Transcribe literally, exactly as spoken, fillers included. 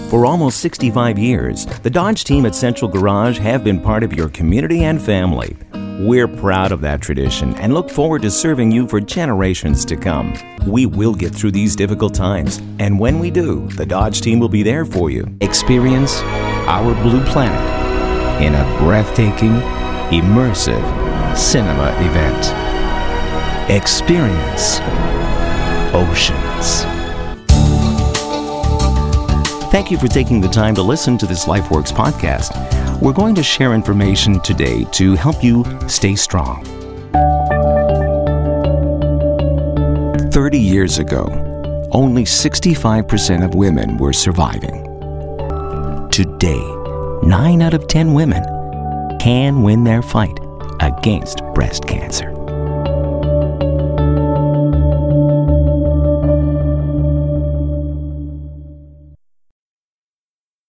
For almost sixty-five years, the Dodge team at Central Garage have been part of your community and family. We're proud of that tradition and look forward to serving you for generations to come. We will get through these difficult times, and when we do, the Dodge team will be there for you. Experience our blue planet in a breathtaking, immersive cinema event. Experience Oceans. Thank you for taking the time to listen to this LifeWorks podcast. We're going to share information today to help you stay strong. thirty years ago, only sixty-five percent of women were surviving. Today, nine out of ten women can win their fight against breast cancer.